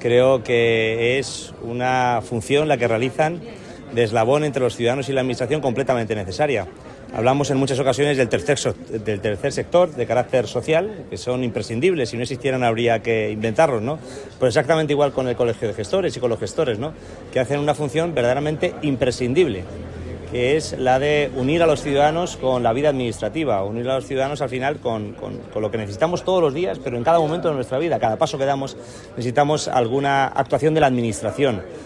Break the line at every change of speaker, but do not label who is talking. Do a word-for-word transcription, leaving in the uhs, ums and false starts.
creo que es una función la que realizan de eslabón entre los ciudadanos y la administración completamente necesaria. Hablamos en muchas ocasiones del tercer, del tercer sector de carácter social, que son imprescindibles. Si no existieran habría que inventarlos, ¿no? Pues exactamente igual con el colegio de gestores y con los gestores, ¿no? Que hacen una función verdaderamente imprescindible, que es la de unir a los ciudadanos con la vida administrativa, unir a los ciudadanos al final con, con, con lo que necesitamos todos los días, pero en cada momento de nuestra vida, cada paso que damos, necesitamos alguna actuación de la administración.